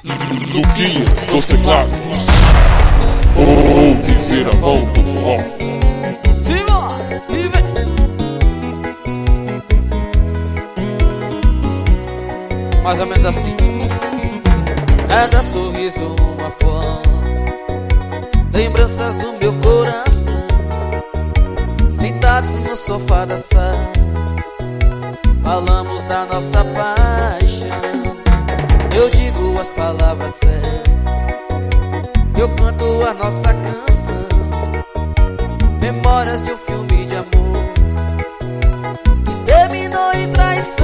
Luquinhas dos teclados. O miseravão do forró. Simbora, e vem. Mais ou menos assim. Cada sorriso uma foto, lembranças do meu coração, sentados no sofá da sala, falamos da nossa paixão. Eu digo as palavras certas, eu canto a nossa canção, memórias de um filme de amor que terminou em traição.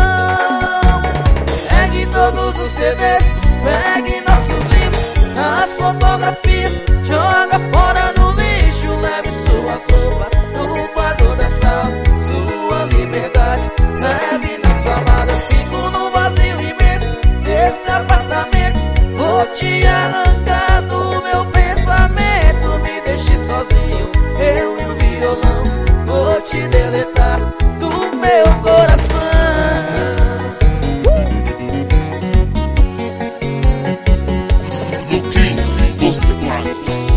Pegue todos os CDs, pegue nossos livros, as fotografias, joga fora no lixo. Leve suas roupas no quadro da sala, sua liberdade leve na sua mala. Eu fico no vazio imenso desse apartamento, vou te arrancar do meu pensamento. Me deixe sozinho, eu e o violão, vou te deletar do meu coração. Luquinhas dos teclados.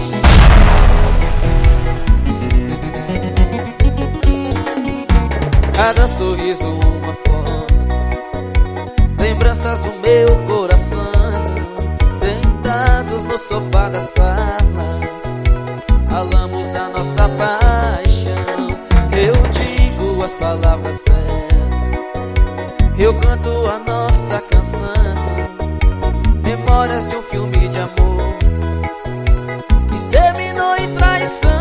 Cada sorriso uma foto, lembranças do meu coração, sentados no sofá da sala, falamos da nossa paixão. Eu digo as palavras certas, eu canto a nossa canção, memórias de um filme de amor que terminou em traição.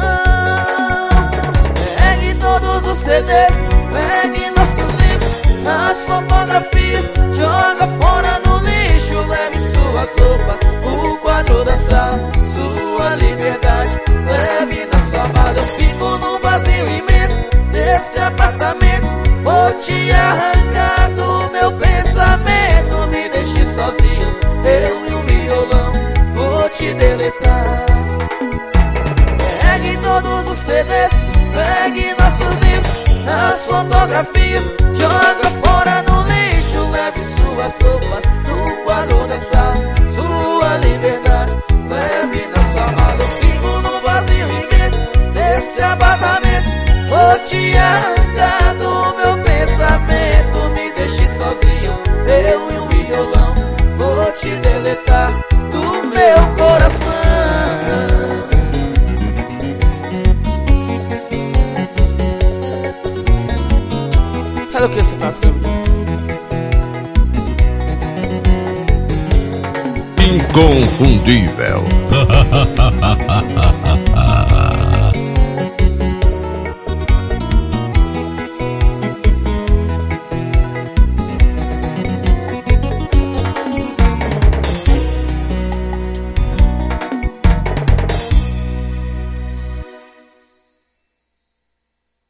Pegue todos os CDs, pegue nossos livros, as fotografias, joga fora no lixo. Leve suas roupas, o quadro da sala, sua liberdade leve na sua mala. Eu fico no vazio imenso desse apartamento, vou te arrancar do meu pensamento. Me deixe sozinho, eu e o violão, vou te deletar. Pegue todos os CDs, pegue nossos livros, as fotografias, joga fora no lixo. Leve suas roupas no quadro da sala, sua liberdade leve na sua mala. Eu fico no vazio imenso desse apartamento, vou te arrancar do meu pensamento. Me deixe sozinho, eu e o violão, vou te deletar do meu coração. Olha o que você faz, inconfundível.